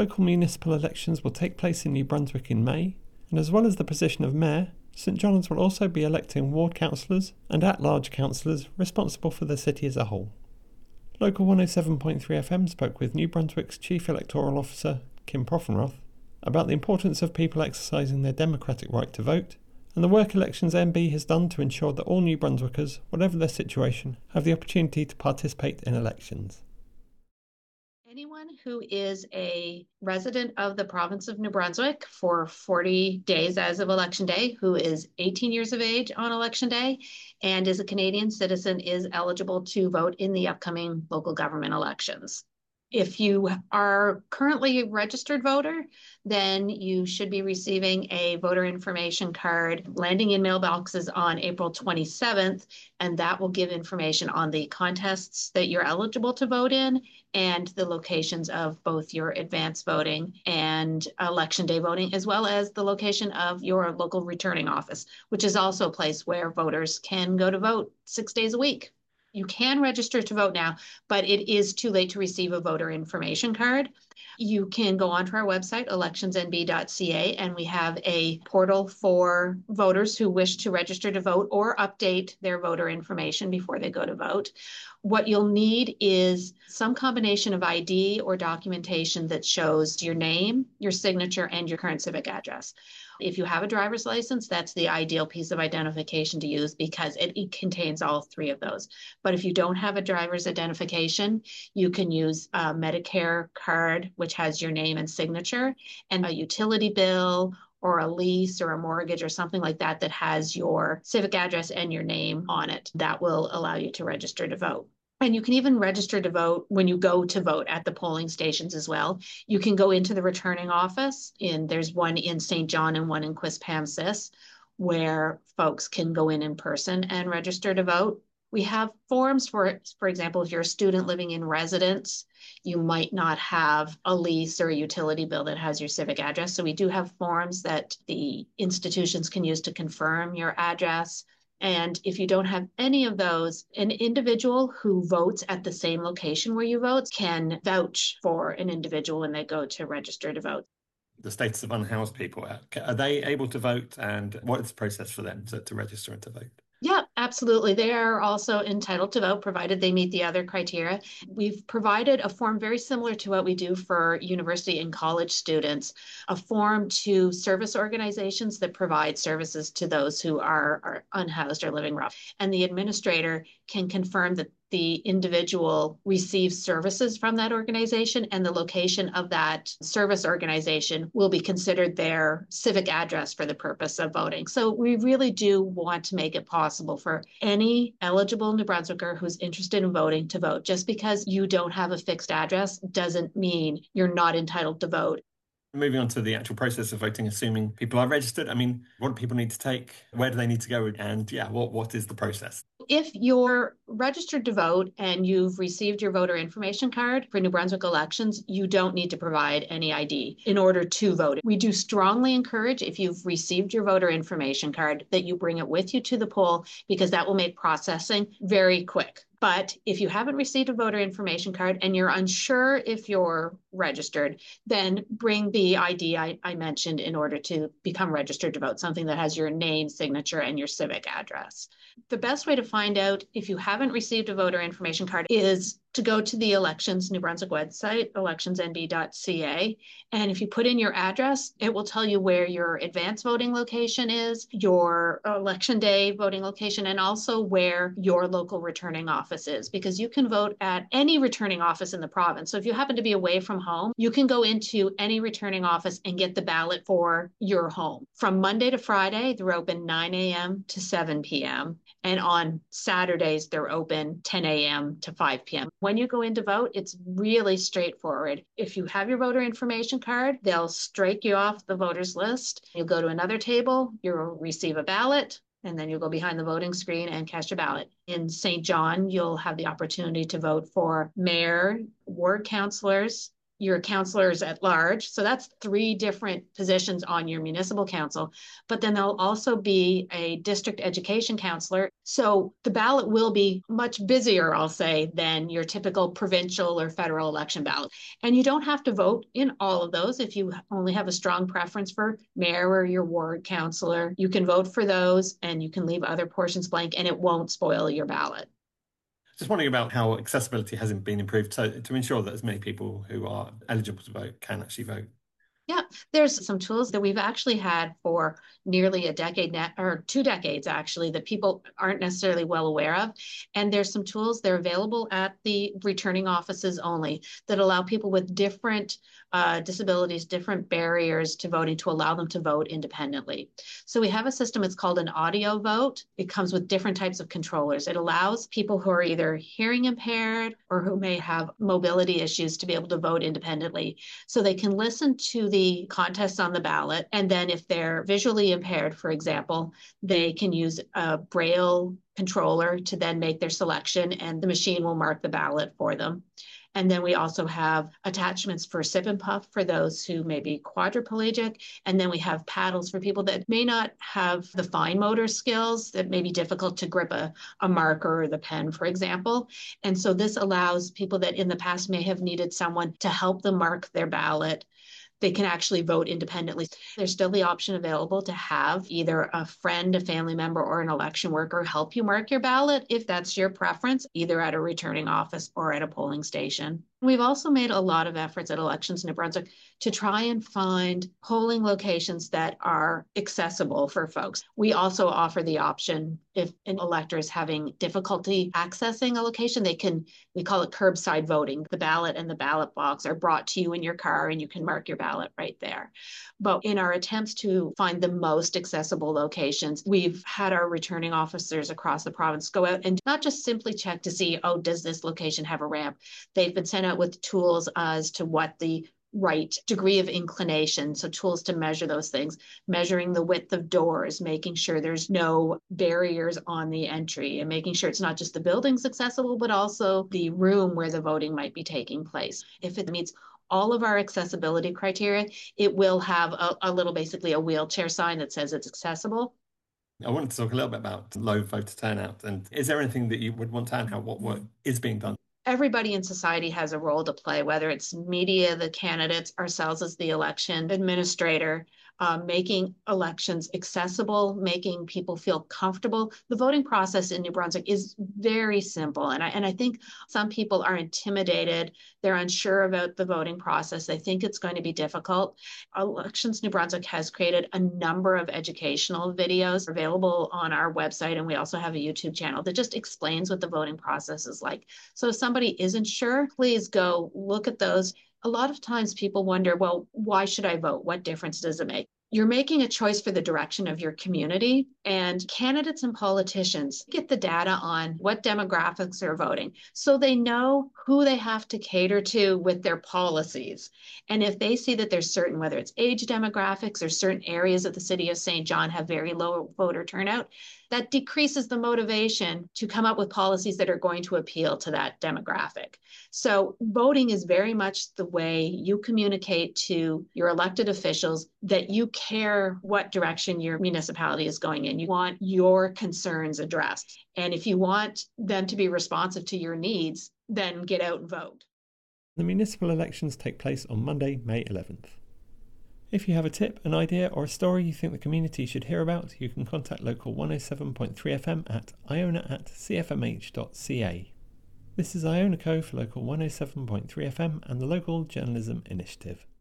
Local municipal elections will take place in New Brunswick in May, and as well as the position of mayor, St John's will also be electing ward councillors and at-large councillors responsible for the city as a whole. Local 107.3 FM spoke with New Brunswick's Chief Electoral Officer, Kim Profenroth, about the importance of people exercising their democratic right to vote, and the work Elections NB has done to ensure that all New Brunswickers, whatever their situation, have the opportunity to participate in elections. Anyone who is a resident of the province of New Brunswick for 40 days as of Election Day, who is 18 years of age on Election Day, and is a Canadian citizen is eligible to vote in the upcoming local government elections. If you are currently a registered voter, then you should be receiving a voter information card landing in mailboxes on April 27th, and that will give information on the contests that you're eligible to vote in and the locations of both your advance voting and election day voting, as well as the location of your local returning office, which is also a place where voters can go to vote 6 days a week. You can register to vote now, but it is too late to receive a voter information card. You can go onto our website, electionsnb.ca, and we have a portal for voters who wish to register to vote or update their voter information before they go to vote. What you'll need is some combination of ID or documentation that shows your name, your signature, and your current civic address. If you have a driver's license, that's the ideal piece of identification to use because it contains all three of those. But if you don't have a driver's identification, you can use a Medicare card, which has your name and signature, and a utility bill or a lease or a mortgage or something like that that has your civic address and your name on it. That will allow you to register to vote. And you can even register to vote when you go to vote at the polling stations as well. You can go into the returning office, and there's one in St. John and one in Quispamsis, where folks can go in person and register to vote. We have forms for example, if you're a student living in residence, you might not have a lease or a utility bill that has your civic address. So we do have forms that the institutions can use to confirm your address. And if you don't have any of those, an individual who votes at the same location where you vote can vouch for an individual when they go to register to vote. The status of unhoused people, are they able to vote, and what is the process for them to register and to vote? Yeah, absolutely. They are also entitled to vote, provided they meet the other criteria. We've provided a form very similar to what we do for university and college students, a form to service organizations that provide services to those who are unhoused or living rough. And the administrator can confirm that the individual receives services from that organization, and the location of that service organization will be considered their civic address for the purpose of voting. So we really do want to make it possible for any eligible New Brunswicker who's interested in voting to vote. Just because you don't have a fixed address doesn't mean you're not entitled to vote. Moving on to the actual process of voting, assuming people are registered, what do people need to take? Where do they need to go? And what is the process? If you're registered to vote and you've received your voter information card for New Brunswick elections, you don't need to provide any ID in order to vote. We do strongly encourage, if you've received your voter information card, that you bring it with you to the poll, because that will make processing very quick. But if you haven't received a voter information card and you're unsure if you're registered, then bring the ID I mentioned in order to become registered to vote, something that has your name, signature, and your civic address. The best way to find out if you haven't received a voter information card is to go to the Elections New Brunswick website, electionsnb.ca. And if you put in your address, it will tell you where your advance voting location is, your election day voting location, and also where your local returning office is, because you can vote at any returning office in the province. So if you happen to be away from home, you can go into any returning office and get the ballot for your home. From Monday to Friday, they're open 9 a.m. to 7 p.m. And on Saturdays, they're open 10 a.m. to 5 p.m. When you go in to vote, it's really straightforward. If you have your voter information card, they'll strike you off the voters list. You'll go to another table, you'll receive a ballot, and then you'll go behind the voting screen and cast your ballot. In St. John, you'll have the opportunity to vote for mayor, ward councillors, your councillors at large. So that's 3 different positions on your municipal council. But then there'll also be a district education counselor. So the ballot will be much busier, I'll say, than your typical provincial or federal election ballot. And you don't have to vote in all of those. If you only have a strong preference for mayor or your ward councillor, you can vote for those and you can leave other portions blank and it won't spoil your ballot. Just wondering about how accessibility hasn't been improved to ensure that as many people who are eligible to vote can actually vote. Yeah, there's some tools that we've actually had for nearly a decade now, or 2 decades actually, that people aren't necessarily well aware of. And there's some tools, they're available at the returning offices only, that allow people with different disabilities, different barriers to voting, to allow them to vote independently. So we have a system, it's called an audio vote. It comes with different types of controllers. It allows people who are either hearing impaired or who may have mobility issues to be able to vote independently. So they can listen to the contests on the ballot. And then if they're visually impaired, for example, they can use a Braille controller to then make their selection and the machine will mark the ballot for them. And then we also have attachments for sip and puff for those who may be quadriplegic. And then we have paddles for people that may not have the fine motor skills, that may be difficult to grip a marker or the pen, for example. And so this allows people that in the past may have needed someone to help them mark their ballot. They can actually vote independently. There's still the option available to have either a friend, a family member, or an election worker help you mark your ballot if that's your preference, either at a returning office or at a polling station. We've also made a lot of efforts at Elections New Brunswick to try and find polling locations that are accessible for folks. We also offer the option if an elector is having difficulty accessing a location, we call it curbside voting. The ballot and the ballot box are brought to you in your car and you can mark your ballot right there. But in our attempts to find the most accessible locations, we've had our returning officers across the province go out and not just simply check to see, oh, does this location have a ramp? They've been sent out with tools as to what the right degree of inclination, so tools to measure those things, measuring the width of doors, making sure there's no barriers on the entry, and making sure it's not just the buildings accessible, but also the room where the voting might be taking place. If it meets all of our accessibility criteria, it will have basically a wheelchair sign that says it's accessible. I wanted to talk a little bit about low voter turnout. And is there anything that you would want to add how what work is being done? Everybody in society has a role to play, whether it's media, the candidates, ourselves as the election administrator, making elections accessible, making people feel comfortable. The voting process in New Brunswick is very simple. And I think some people are intimidated. They're unsure about the voting process. They think it's going to be difficult. Elections New Brunswick has created a number of educational videos available on our website. And we also have a YouTube channel that just explains what the voting process is like. So if somebody isn't sure, please go look at those. A lot of times people wonder, well, why should I vote? What difference does it make? You're making a choice for the direction of your community, and candidates and politicians get the data on what demographics are voting so they know who they have to cater to with their policies. And if they see that there's certain, whether it's age demographics or certain areas of the city of St. John have very low voter turnout, that decreases the motivation to come up with policies that are going to appeal to that demographic. So voting is very much the way you communicate to your elected officials that you care what direction your municipality is going in. You want your concerns addressed. And if you want them to be responsive to your needs, then get out and vote. The municipal elections take place on Monday, May 11th. If you have a tip, an idea or a story you think the community should hear about, you can contact Local 107.3 FM at iona@cfmh.ca. This is Iona Co for Local 107.3 FM and the Local Journalism Initiative.